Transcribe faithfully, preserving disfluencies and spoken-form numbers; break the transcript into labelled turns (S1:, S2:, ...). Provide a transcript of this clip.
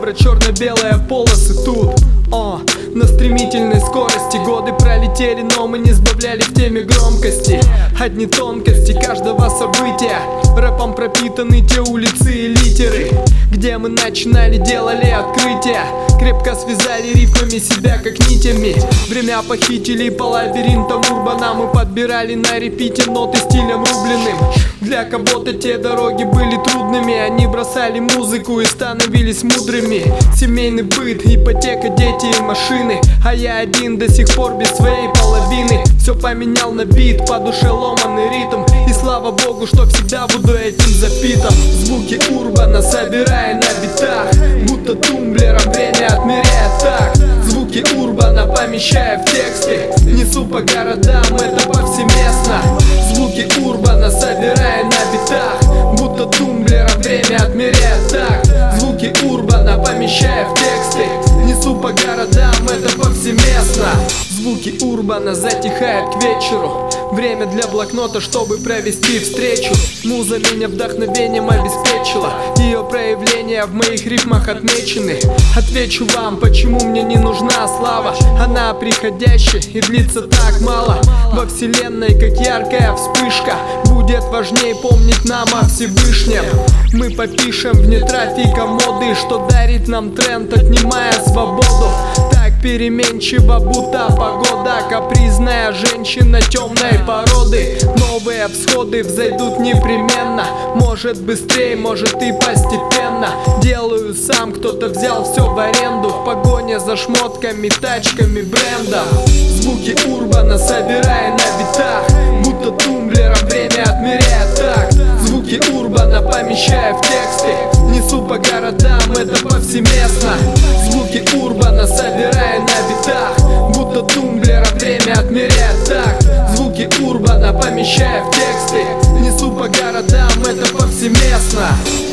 S1: Зебра, черно-белые полосы тут. О, на стремительной скорости годы пролетели, но мы не сбавляли в теме громкости. Одни тонкости каждого события, рэпом пропитаны те улицы и литеры, где мы начинали, делали открытия. Крепко связали рифмами себя, как нитями. Время похитили по лабиринтам урбана. Мы подбирали на репите ноты стилем рубленым. Для кого-то те дороги были трудными. Они бросали музыку и становились мудрыми. Семейный быт, ипотека, дети и машины. А я один до сих пор без своей половины. Все поменял на бит, по душе ломаный ритм. И слава богу, что всегда буду этим запитан. Звуки урбана собирая на битах, будто тумблером время отмеряет так. Звуки урбана помещая в тексты, несу по городам, это повсеместно. Звуки урбана собирая на битах, будто тумблером время отмеряет так. Звуки урбана помещая в тексты, несу по городам, это повсеместно. Звуки урбана затихают к вечеру. Время для блокнота, чтобы провести встречу. Муза меня вдохновением обеспечила. Ее проявления в моих рифмах отмечены. Отвечу вам, почему мне не нужна слава. Она приходящая и длится так мало. Во вселенной, как яркая вспышка, будет важнее помнить нам о Всевышнем. Мы попишем вне трафика моды, что дарит нам тренд, отнимая свободу. Так переменчива, будто погода. Капризная женщина темной породы. Новые всходы взойдут непременно. Может быстрее, может и постепенно. Делаю сам, кто-то взял все в аренду. В погоне за шмотками, тачками, брендом. Звуки урбана собирая на битах, будто тумблером время отмеряет так. Звуки урбана помещая в тексты, несу по городам, это повсеместно. Звуки урбана собирая на битах, будто тумблером время отмеряет так. Звуки урбана помещая в тексты, несу по городам, это повсеместно.